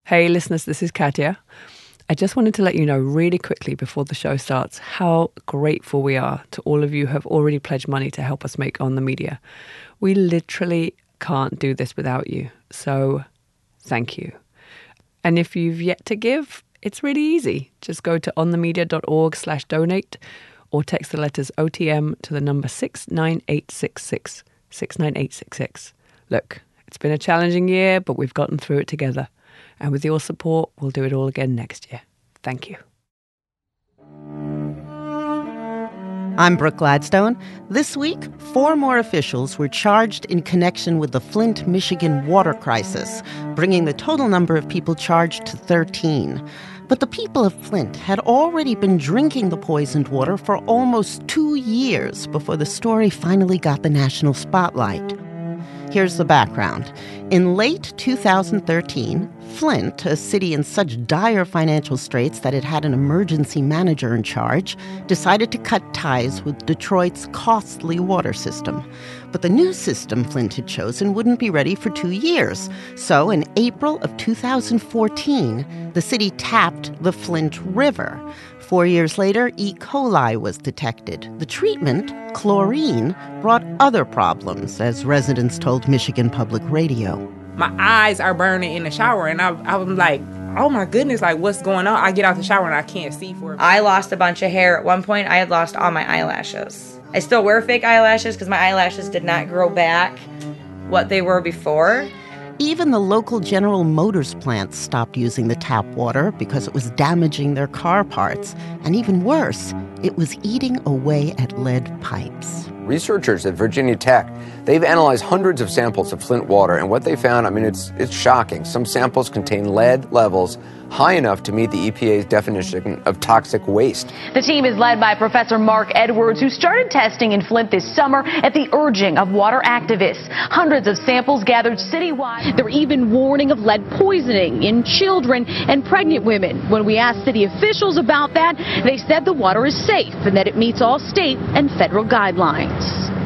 Hey, listeners, this is Katya. I just wanted to let you know really quickly before the show starts how grateful we are to all of you who have already pledged money to help us make On the Media. We literally can't do this without you, so thank you. And if you've yet to give, it's really easy. Just go to onthemedia.org/donate or text the letters OTM to the number 69866, 69866. Look, it's been a challenging year, but we've gotten through it together. And with your support, we'll do it all again next year. Thank you. I'm Brooke Gladstone. This week, 4 more officials were charged in connection with the Flint, Michigan water crisis, bringing the total number of people charged to 13. But the people of Flint had already been drinking the poisoned water for almost 2 years before the story finally got the national spotlight. Here's the background. In late 2013, Flint, a city in such dire financial straits that it had an emergency manager in charge, decided to cut ties with Detroit's costly water system. But the new system Flint had chosen wouldn't be ready for 2 years. So in April of 2014, the city tapped the Flint River. 4 years later, E. coli was detected. The treatment, chlorine, brought other problems, as residents told Michigan Public Radio. My eyes are burning in the shower, and I'm like, oh my goodness, like what's going on? I get out the shower and I can't see for a minute. I lost a bunch of hair. At one point, I had lost all my eyelashes. I still wear fake eyelashes because my eyelashes did not grow back what they were before. Even the local General Motors plant stopped using the tap water because it was damaging their car parts. And even worse, it was eating away at lead pipes. Researchers at Virginia Tech, they've analyzed hundreds of samples of Flint water, and what they found, it's shocking. Some samples contain lead levels high enough to meet the EPA's definition of toxic waste. The team is led by Professor Mark Edwards, who started testing in Flint this summer at the urging of water activists. Hundreds of samples gathered citywide. They're even warning of lead poisoning in children and pregnant women. When we asked city officials about that, they said the water is safe and that it meets all state and federal guidelines.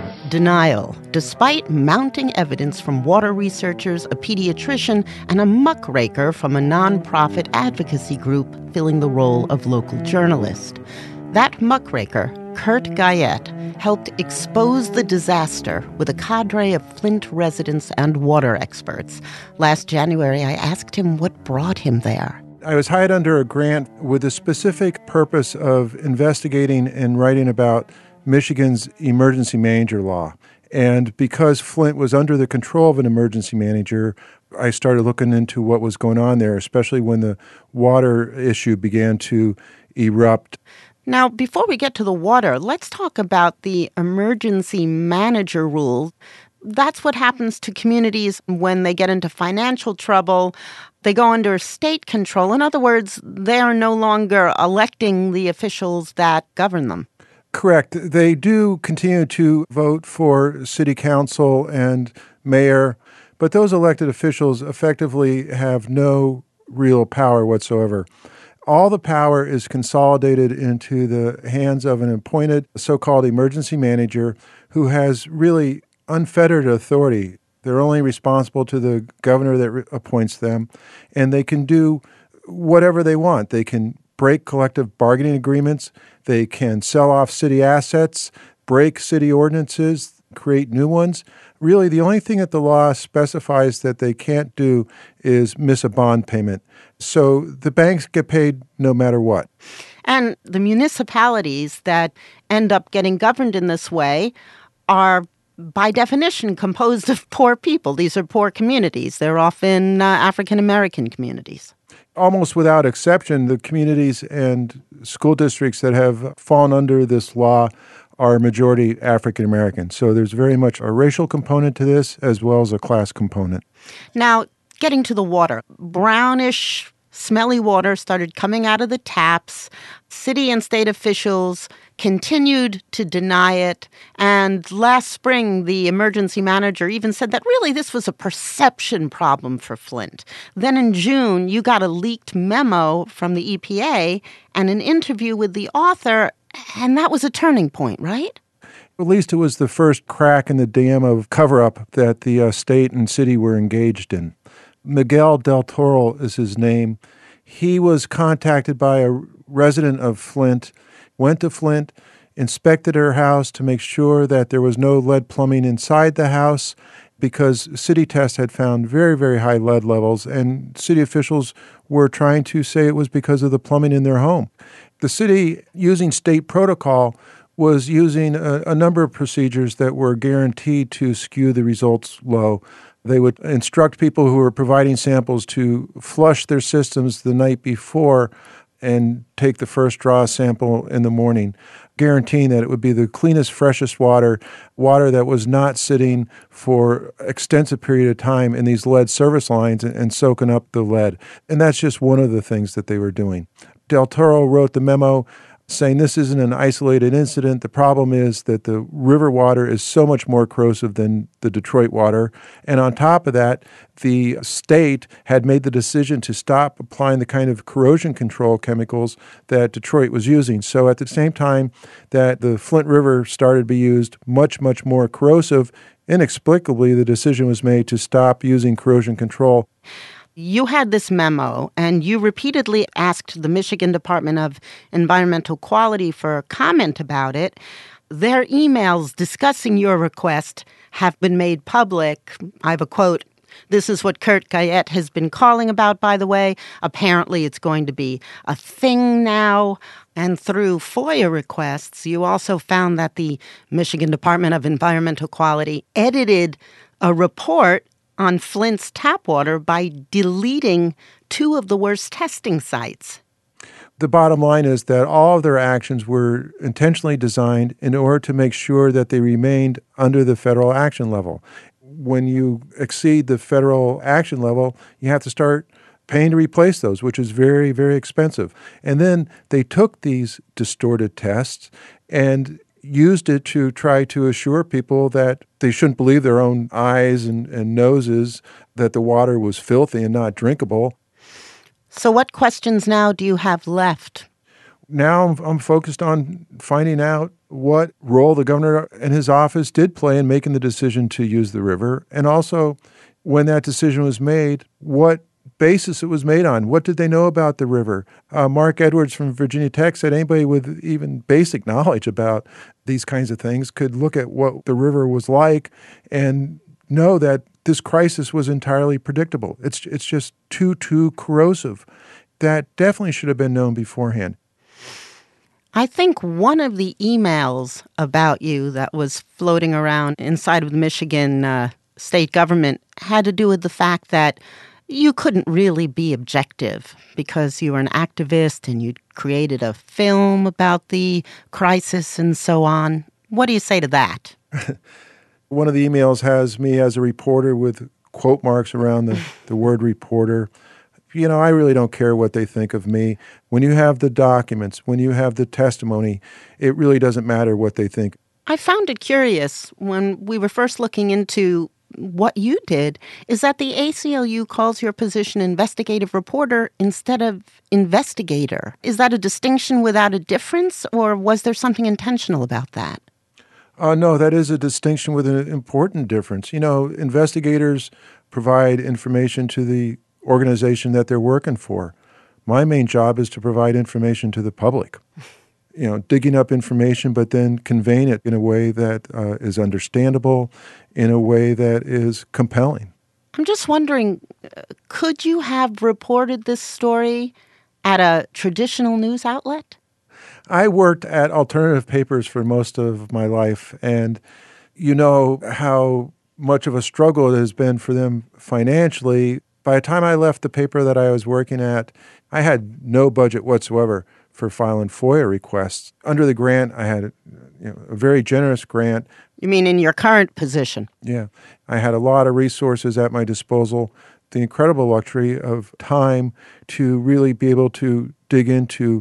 Denial, despite mounting evidence from water researchers, a pediatrician, and a muckraker from a nonprofit advocacy group filling the role of local journalist. That muckraker, Kurt Guyette, helped expose the disaster with a cadre of Flint residents and water experts. Last January, I asked him what brought him there. I was hired under a grant with the specific purpose of investigating and writing about Michigan's emergency manager law. And because Flint was under the control of an emergency manager, I started looking into what was going on there, especially when the water issue began to erupt. Now, before we get to the water, let's talk about the emergency manager rule. That's what happens to communities when they get into financial trouble. They go under state control. In other words, they are no longer electing the officials that govern them. Correct. They do continue to vote for city council and mayor, but those elected officials effectively have no real power whatsoever. All the power is consolidated into the hands of an appointed so-called emergency manager who has really unfettered authority. They're only responsible to the governor that appoints them, and they can do whatever they want. They can break collective bargaining agreements. They can sell off city assets, break city ordinances, create new ones. Really, the only thing that the law specifies that they can't do is miss a bond payment. So the banks get paid no matter what. And the municipalities that end up getting governed in this way are, by definition, composed of poor people. These are poor communities. They're often African-American communities. Almost without exception, the communities and school districts that have fallen under this law are majority African American. So there's very much a racial component to this as well as a class component. Now, getting to the water, brownish, smelly water started coming out of the taps. City and state officials continued to deny it. And last spring, the emergency manager even said that really this was a perception problem for Flint. Then in June, you got a leaked memo from the EPA and an interview with the author, and that was a turning point, right? At least it was the first crack in the dam of cover-up that the state and city were engaged in. Miguel Del Toro is his name. He was contacted by a resident of Flint, went to Flint, inspected her house to make sure that there was no lead plumbing inside the house, because city tests had found very, very high lead levels, and city officials were trying to say it was because of the plumbing in their home. The city, using state protocol, was using a number of procedures that were guaranteed to skew the results low. They would instruct people who were providing samples to flush their systems the night before and take the first draw sample in the morning, guaranteeing that it would be the cleanest, freshest water that was not sitting for extensive period of time in these lead service lines and soaking up the lead. And that's just one of the things that they were doing. Del Toro wrote the memo saying this isn't an isolated incident. The problem is that the river water is so much more corrosive than the Detroit water. And on top of that, the state had made the decision to stop applying the kind of corrosion control chemicals that Detroit was using. So at the same time that the Flint River started to be used much, much more corrosive, inexplicably the decision was made to stop using corrosion control. You had this memo, and you repeatedly asked the Michigan Department of Environmental Quality for a comment about it. Their emails discussing your request have been made public. I have a quote. This is what Kurt Guyette has been calling about, by the way. Apparently it's going to be a thing now. And through FOIA requests, you also found that the Michigan Department of Environmental Quality edited a report on Flint's tap water by deleting 2 of the worst testing sites. The bottom line is that all of their actions were intentionally designed in order to make sure that they remained under the federal action level. When you exceed the federal action level, you have to start paying to replace those, which is very, very expensive. And then they took these distorted tests and used it to try to assure people that they shouldn't believe their own eyes and noses, that the water was filthy and not drinkable. So what questions now do you have left? Now I'm focused on finding out what role the governor and his office did play in making the decision to use the river, and also when that decision was made, what basis it was made on. What did they know about the river? Mark Edwards from Virginia Tech said anybody with even basic knowledge about these kinds of things could look at what the river was like and know that this crisis was entirely predictable. It's just too corrosive. That definitely should have been known beforehand. I think one of the emails about you that was floating around inside of the Michigan state government had to do with the fact that you couldn't really be objective because you were an activist and you'd created a film about the crisis and so on. What do you say to that? One of the emails has me as a reporter with quote marks around the word reporter. You know, I really don't care what they think of me. When you have the documents, when you have the testimony, it really doesn't matter what they think. I found it curious when we were first looking into what you did, is that the ACLU calls your position investigative reporter instead of investigator. Is that a distinction without a difference, or was there something intentional about that? No, that is a distinction with an important difference. You know, investigators provide information to the organization that they're working for. My main job is to provide information to the public. You know, digging up information, but then conveying it in a way that is understandable, in a way that is compelling. I'm just wondering, could you have reported this story at a traditional news outlet? I worked at alternative papers for most of my life, and you know how much of a struggle it has been for them financially. By the time I left the paper that I was working at, I had no budget whatsoever for filing FOIA requests. Under the grant, I had a very generous grant. You mean in your current position? Yeah. I had a lot of resources at my disposal, the incredible luxury of time to really be able to dig into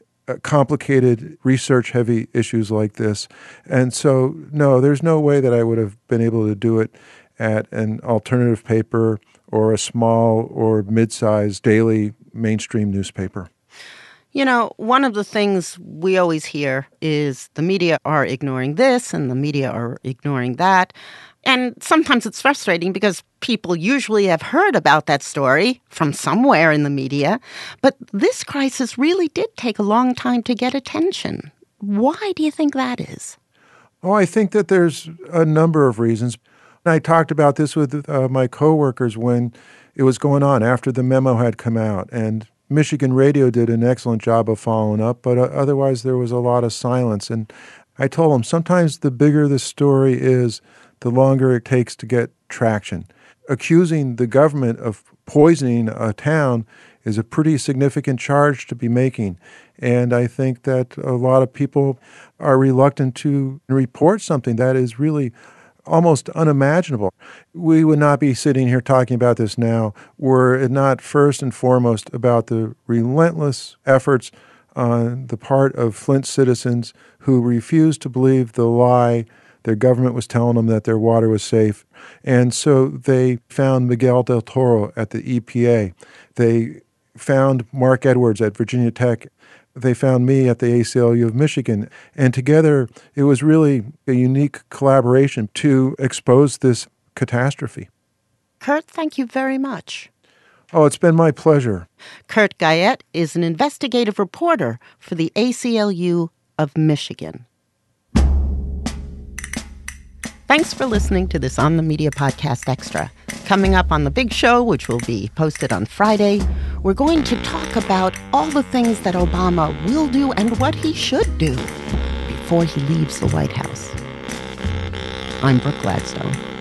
complicated, research-heavy issues like this. And so, no, there's no way that I would have been able to do it at an alternative paper or a small or mid-sized daily mainstream newspaper. You know, one of the things we always hear is the media are ignoring this and the media are ignoring that. And sometimes it's frustrating because people usually have heard about that story from somewhere in the media. But this crisis really did take a long time to get attention. Why do you think that is? Oh, I think that there's a number of reasons. I talked about this with my coworkers when it was going on after the memo had come out. And Michigan Radio did an excellent job of following up, but otherwise there was a lot of silence. And I told them sometimes the bigger the story is, the longer it takes to get traction. Accusing the government of poisoning a town is a pretty significant charge to be making. And I think that a lot of people are reluctant to report something that is really almost unimaginable. We would not be sitting here talking about this now were it not first and foremost about the relentless efforts on the part of Flint citizens who refused to believe the lie their government was telling them that their water was safe. And so they found Miguel Del Toro at the EPA. They found Mark Edwards at Virginia Tech. They found me at the ACLU of Michigan. And together, it was really a unique collaboration to expose this catastrophe. Kurt, thank you very much. Oh, it's been my pleasure. Kurt Guyette is an investigative reporter for the ACLU of Michigan. Thanks for listening to this On the Media Podcast Extra. Coming up on The Big Show, which will be posted on Friday, we're going to talk about all the things that Obama will do and what he should do before he leaves the White House. I'm Brooke Gladstone.